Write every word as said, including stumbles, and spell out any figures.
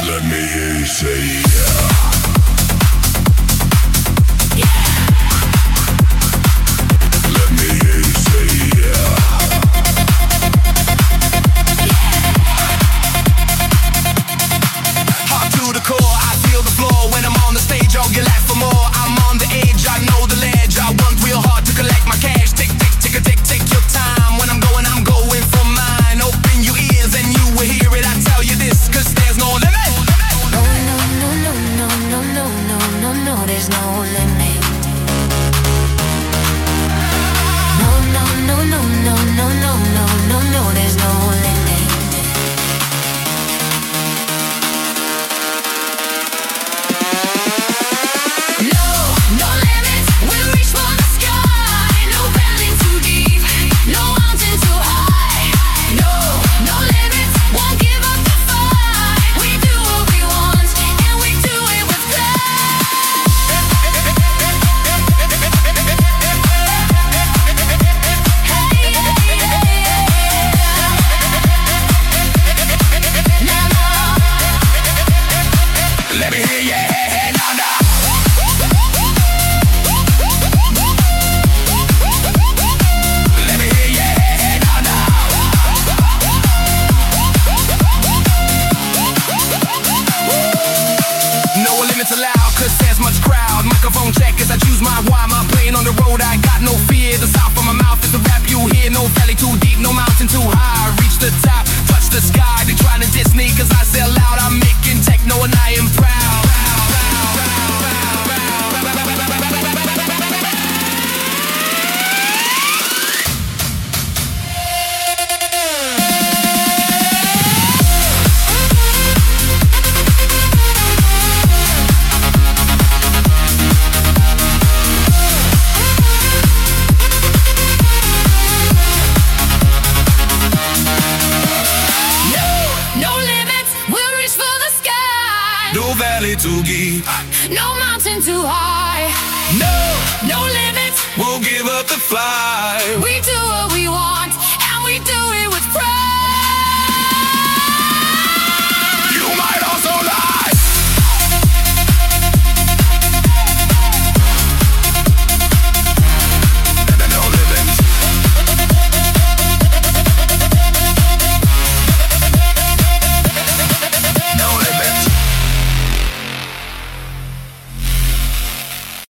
Let me hear you say yeah. You laugh for more, I'm on the edge, I know the ledge. I want real hard to collect my cash. Tick, tick, tick, a tick, take your time. When I'm going, I'm going for mine. Open your ears and you will hear it. I tell you this, cause there's no limit. No, no, no, no, no, no, no, no, no, no, there's no limit. No, no, no, no, no, no, no, no, no, no, there's no limit. Check as I choose my why, my plane on the road, I got no fear. The south of my mouth is the rap you hear. No valley too deep, no mountain too high. Reach the top, touch the sky. They trying to diss me cause I sell out. I'm making techno and I am proud. Too deep, no mountain too high. No, no limits. We'll give up the fly. We do what we want.